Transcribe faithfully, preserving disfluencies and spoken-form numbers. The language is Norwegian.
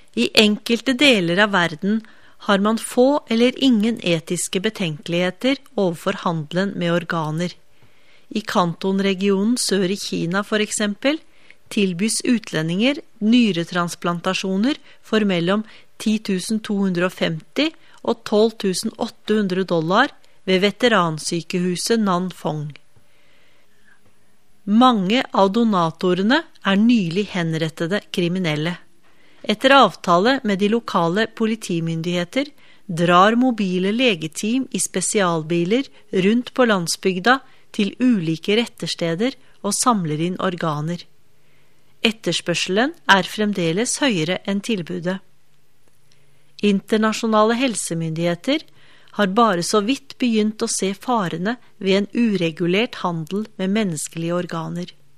I enkelte deler av verden har man få eller ingen etiske betenkeligheter overfor handelen med organer. I Kantonregionen sør i Kina for eksempel, tilbys utlendinger nyretransplantasjoner for mellom ti tusen to hundre og femti og tolv tusen åtte hundre dollar ved veteransykehuset Nanfong. Mange av donatorene er nylig henrettede kriminelle. Etter avtale med de lokale politimyndigheter drar mobile legeteam i spesialbiler rundt på landsbygda til ulike rettersteder og samler inn organer. Etterspørselen er fremdeles høyere enn tilbudet. Internasjonale helsemyndigheter har bare så vidt begynt å se farene ved en uregulert handel med menneskelige organer.